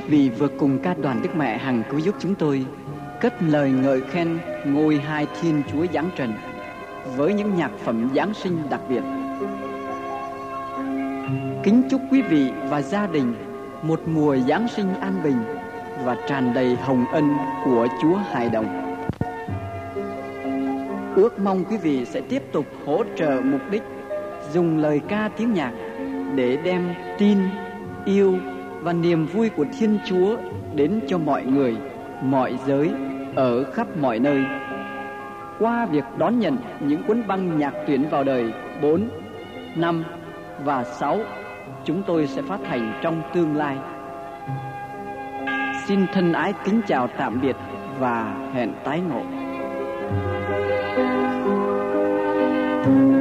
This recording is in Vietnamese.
vị vừa cùng ca đoàn Đức Mẹ Hằng Cứu Giúp chúng tôi cất lời ngợi khen ngôi hai Thiên Chúa giáng trần với những nhạc phẩm Giáng sinh đặc biệt. Kính chúc quý vị và gia đình một mùa Giáng sinh an bình và tràn đầy hồng ân của Chúa hài đồng. Ước mong quý vị sẽ tiếp tục hỗ trợ mục đích dùng lời ca tiếng nhạc để đem tin, yêu và niềm vui của Thiên Chúa đến cho mọi người, mọi giới, ở khắp mọi nơi. Qua việc đón nhận những cuốn băng nhạc tuyển vào đời 4, 5 và 6 chúng tôi sẽ phát hành trong tương lai. Xin thân ái kính chào tạm biệt và hẹn tái ngộ.